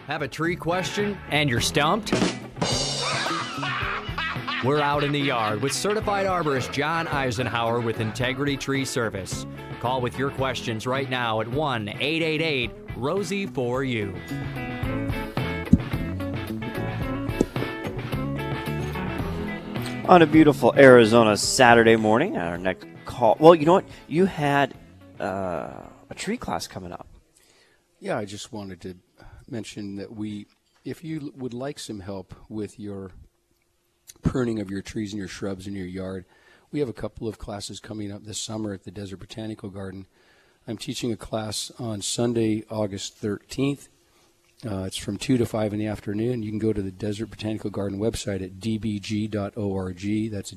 Have a tree question and you're stumped? We're out in the yard with certified arborist John Eisenhower with Integrity Tree Service. Call with your questions right now at 1-888-ROSIE-4U. On a beautiful Arizona Saturday morning, our next call. Well, you know what? You had a tree class coming up. Yeah, I just wanted to mention that if you would like some help with your pruning of your trees and your shrubs in your yard, we have a couple of classes coming up this summer at the Desert Botanical Garden. I'm teaching a class on Sunday, August 13th. It's from 2 to 5 in the afternoon. You can go to the Desert Botanical Garden website at dbg.org. That's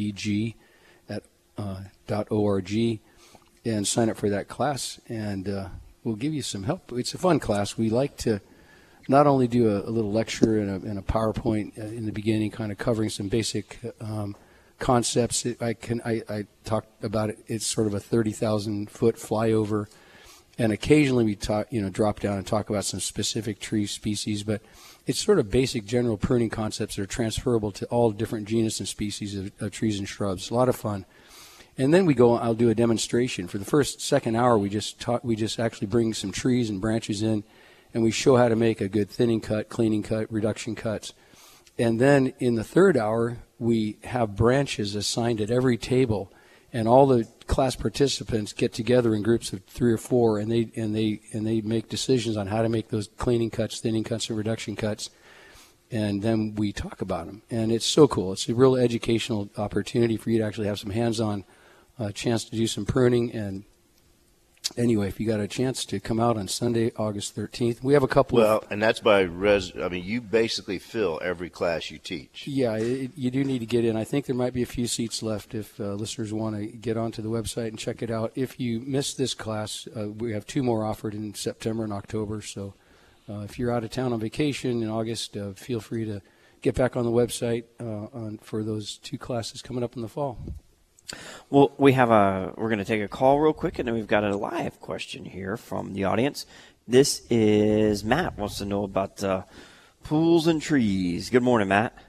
dbg.org, and sign up for that class, and we'll give you some help. It's a fun class. We like to not only do a little lecture and a PowerPoint in the beginning, kind of covering some basic concepts. I talked about it. It's sort of a 30,000-foot flyover. And occasionally we drop down and talk about some specific tree species, but it's sort of basic general pruning concepts that are transferable to all different genus and species of trees and shrubs. A lot of fun. And then I'll do a demonstration. For the second hour, we just actually bring some trees and branches in, and we show how to make a good thinning cut, cleaning cut, reduction cuts. And then in the third hour, we have branches assigned at every table, and all the class participants get together in groups of 3 or 4, and they make decisions on how to make those cleaning cuts, thinning cuts, and reduction cuts, and then we talk about them. And it's so cool. It's a real educational opportunity for you to actually have some hands-on chance to do some pruning. And anyway, if you got a chance to come out on Sunday, August 13th, we have a couple and that's by you basically fill every class you teach. Yeah, you do need to get in. I think there might be a few seats left if listeners want to get onto the website and check it out. If you missed this class, we have 2 more offered in September and October. So if you're out of town on vacation in August, feel free to get back on the website for those 2 classes coming up in the fall. Well, we're going to take a call real quick, and then we've got a live question here from the audience. This is Matt wants to know about pools and trees. Good morning, Matt.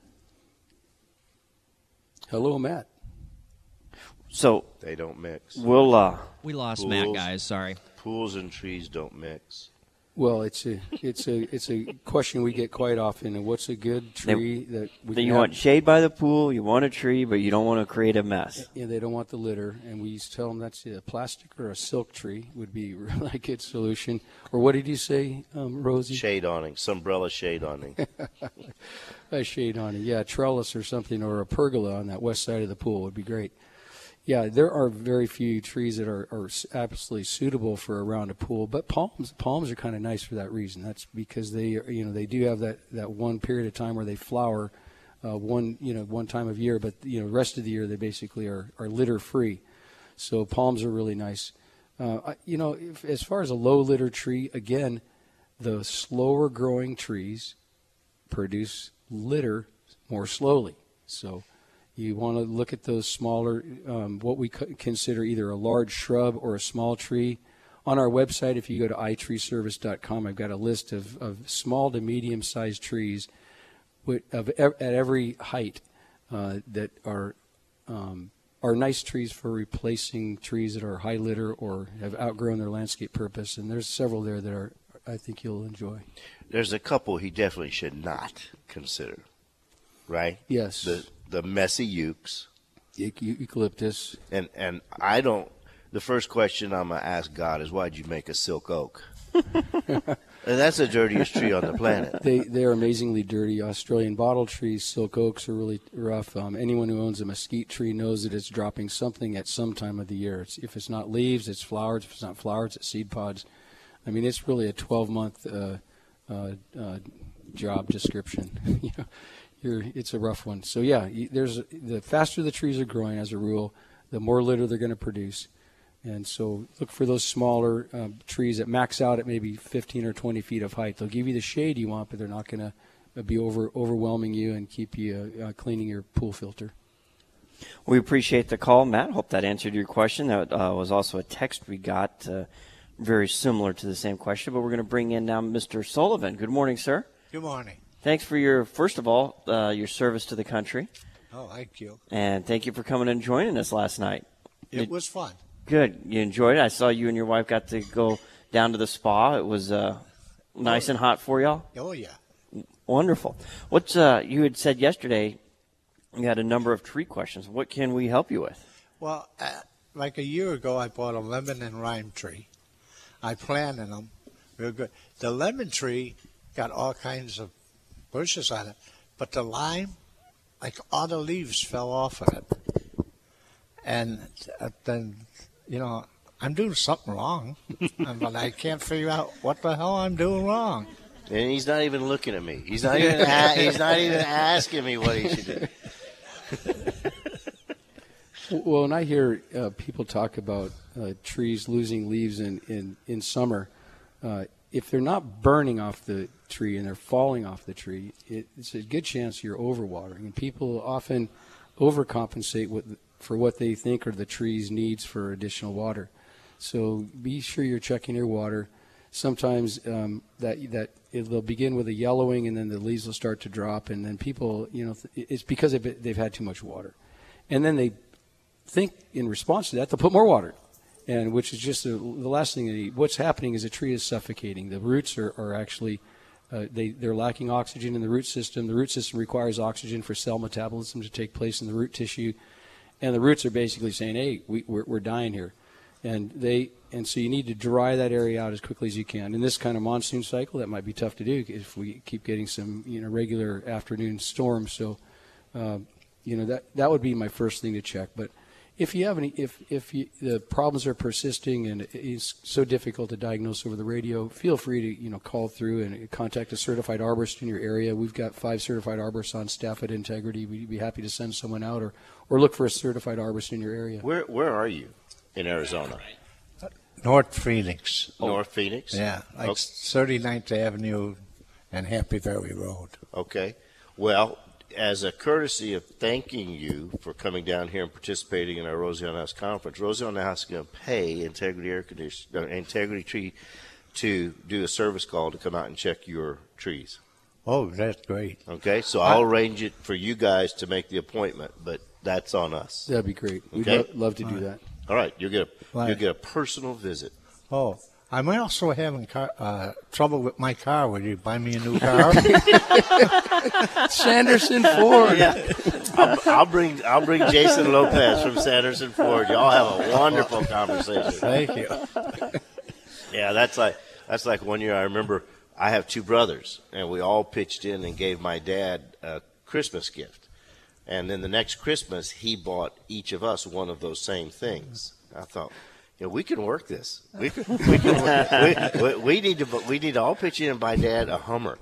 Hello, Matt. So they don't mix. We lost Matt, guys. Sorry. Pools and trees don't mix. Well, it's a question we get quite often. What's a good tree that you want shade by the pool? You want a tree, but you don't want to create a mess. Yeah, they don't want the litter, and we used to tell them that's a plastic or a silk tree would be a really good solution. Or what did you say, Rosie? Shade awning, Sunbrella shade awning. A shade awning, yeah, trellis or something, or a pergola on that west side of the pool would be great. Yeah, there are very few trees that are absolutely suitable for around a pool, but palms are kind of nice for that reason. That's because they do have that one period of time where they flower, one time of year, but the rest of the year they basically are litter free. So palms are really nice. As far as a low litter tree, again, the slower growing trees produce litter more slowly. So you want to look at those smaller, what we consider either a large shrub or a small tree. On our website, if you go to itreeservice.com, I've got a list of small to medium-sized trees at every height that are nice trees for replacing trees that are high litter or have outgrown their landscape purpose. And there's several there that I think you'll enjoy. There's a couple he definitely should not consider, right? Yes. The messy eucalyptus. And I don't. The first question I'm gonna ask God is, why'd you make a silk oak? And that's the dirtiest tree on the planet. They are amazingly dirty. Australian bottle trees, silk oaks are really rough. Anyone who owns a mesquite tree knows that it's dropping something at some time of the year. If it's not leaves, it's flowers. If it's not flowers, it's seed pods. I mean, it's really a 12-month job description. It's a rough one. So yeah, the faster the trees are growing, as a rule, the more litter they're going to produce. And so look for those smaller trees that max out at maybe 15 or 20 feet of height. They'll give you the shade you want, but they're not going to be overwhelming you and keep you cleaning your pool filter. We appreciate the call, Matt. Hope that answered your question. That was also a text we got very similar to the same question, but we're going to bring in now Mr. Sullivan. Good morning, sir. Good morning. Thanks for first of all, your service to the country. Oh, thank you. And thank you for coming and joining us last night. It was fun. Good. You enjoyed it? I saw you and your wife got to go down to the spa. It was nice and hot for y'all? Oh, yeah. Wonderful. You had said yesterday you had a number of tree questions. What can we help you with? Well, like a year ago, I bought a lemon and lime tree. I planted them real good. The lemon tree got all kinds of bushes on it, but the lime, like all the leaves fell off of it. And then, I'm doing something wrong, but I can't figure out what the hell I'm doing wrong. And he's not even looking at me. He's not even asking me what he should do. Well, when I hear people talk about trees losing leaves in summer, if they're not burning off the tree and they're falling off the tree, it's a good chance you're overwatering. And people often overcompensate for what they think are the tree's needs for additional water. So be sure you're checking your water. Sometimes they'll begin with a yellowing, and then the leaves will start to drop, and then people, it's because they've had too much water. And then they think in response to that, they'll put more water, and which is just the last thing they need. What's happening is the tree is suffocating. The roots are actually, they're lacking oxygen in the root system. The root system requires oxygen for cell metabolism to take place in the root tissue, and the roots are basically saying, hey, we're dying here. And so you need to dry that area out as quickly as you can. In this kind of monsoon cycle, that might be tough to do if we keep getting some regular afternoon storms. So that would be my first thing to check. But if you have the problems are persisting and it's so difficult to diagnose over the radio, feel free to call through and contact a certified arborist in your area. We've got 5 certified arborists on staff at Integrity. We'd be happy to send someone out or look for a certified arborist in your area. Where are you in Arizona? North Phoenix. North Phoenix? Yeah, like 39th Avenue and Happy Valley Road. Okay. Well, as a courtesy of thanking you for coming down here and participating in our Rosie on House conference, Rosie on House is going to pay Integrity Tree to do a service call to come out and check your trees. Oh, that's great. Okay, so I'll arrange it for you guys to make the appointment, but that's on us. That'd be great. Okay? We'd love to do that. All right, you'll get a personal visit. Oh, I'm also having trouble with my car. Would you buy me a new car? Sanderson Ford. Yeah. I'll bring Jason Lopez from Sanderson Ford. Y'all have a wonderful conversation. Thank you. Yeah, that's like one year I remember I have 2 brothers, and we all pitched in and gave my dad a Christmas gift. And then the next Christmas, he bought each of us one of those same things. I thought, we can work this. We need to all pitch in and buy Dad a Hummer.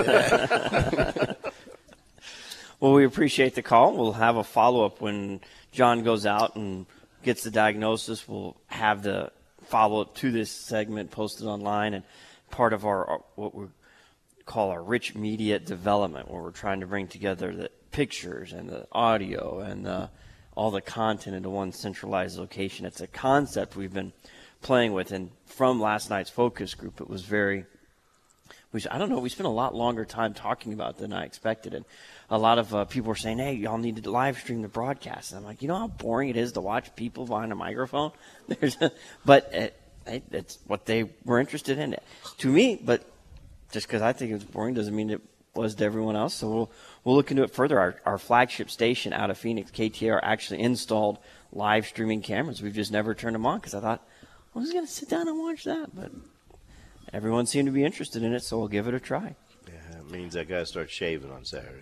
Well, we appreciate the call. We'll have a follow-up when John goes out and gets the diagnosis. We'll have the follow-up to this segment posted online, and part of our what we call our rich media development, where we're trying to bring together the pictures and the audio and all the content into one centralized location. It's a concept we've been playing with, and from last night's focus group, it was we spent a lot longer time talking about it than I expected, and a lot of people were saying, hey, y'all need to live stream the broadcast. And I'm like, how boring it is to watch people behind a microphone? But it's what they were interested in to me, but just because I think it was boring doesn't mean it was to everyone else. So we'll look into it further. Our flagship station out of Phoenix, KTAR, actually installed live streaming cameras. We've just never turned them on because I thought, I was going to sit down and watch that. But everyone seemed to be interested in it, so we'll give it a try. Yeah, it means I got to start shaving on Saturday.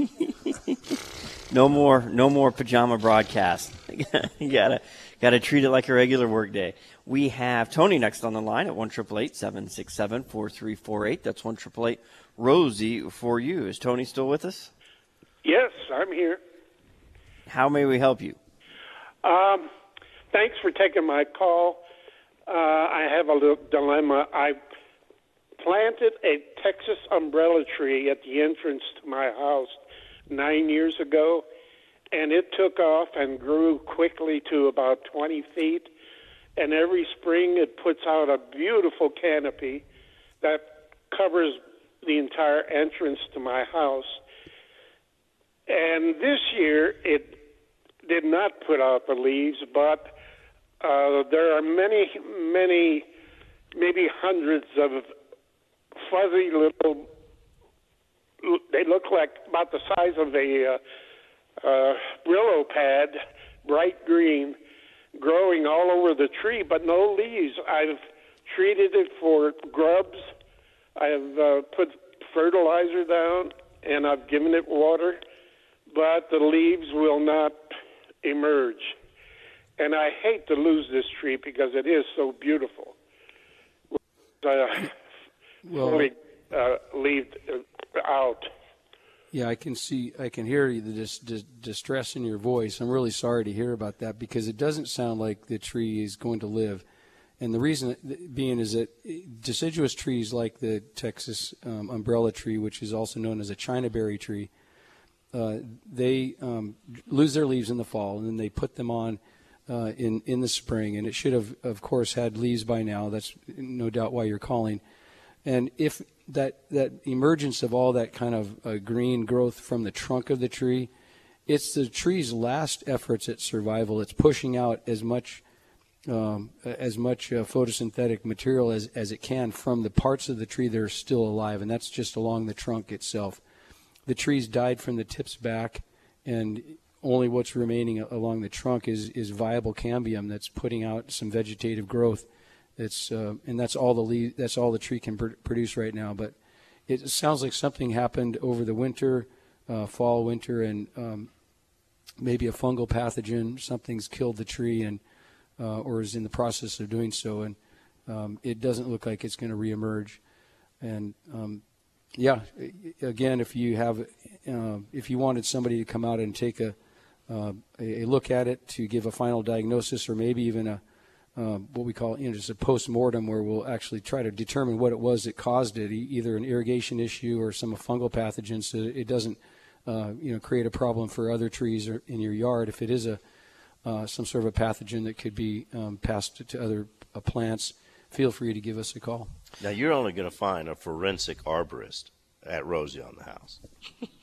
No more pajama broadcast. You gotta treat it like a regular work day. We have Tony next on the line at 1-888-767-4348. That's 1-888-ROSIE for you. Is Tony still with us? Yes, I'm here. How may we help you? Thanks for taking my call. I have a little dilemma. I planted a Texas umbrella tree at the entrance to my house 9 years ago, and it took off and grew quickly to about 20 feet. and every spring it puts out a beautiful canopy that covers the entire entrance to my house. And this year it did not put out the leaves, but there are many, maybe hundreds of fuzzy little, they look like about the size of a Brillo pad, bright green, growing all over the tree, but no leaves. I've treated it for grubs. I've put fertilizer down, and I've given it water, but the leaves will not emerge. And I hate to lose this tree because it is so beautiful. Fully leaved out. Yeah, I can hear the distress in your voice. I'm really sorry to hear about that because it doesn't sound like the tree is going to live. And the reason being is that deciduous trees like the Texas umbrella tree, which is also known as a Chinaberry tree, they lose their leaves in the fall, and then they put them on in the spring. And it should have, of course, had leaves by now. That's no doubt why you're calling. And if that emergence of all that kind of green growth from the trunk of the tree, it's the tree's last efforts at survival. It's pushing out as much photosynthetic material as it can from the parts of the tree that are still alive, and that's just along the trunk itself. The tree's died from the tips back, and only what's remaining along the trunk is viable cambium that's putting out some vegetative growth. And that's all the tree can produce right now. But it sounds like something happened over the winter, fall, winter, and maybe a fungal pathogen. Something's killed the tree, and or is in the process of doing so, and it doesn't look like it's going to reemerge. And yeah, again, if you wanted somebody to come out and take a look at it to give a final diagnosis, or maybe even what we call just a post-mortem, where we'll actually try to determine what it was that caused it, either an irrigation issue or some fungal pathogen, so it doesn't create a problem for other trees or in your yard. If it is some sort of a pathogen that could be passed to other plants, feel free to give us a call. Now, you're only going to find a forensic arborist at Rosie on the House.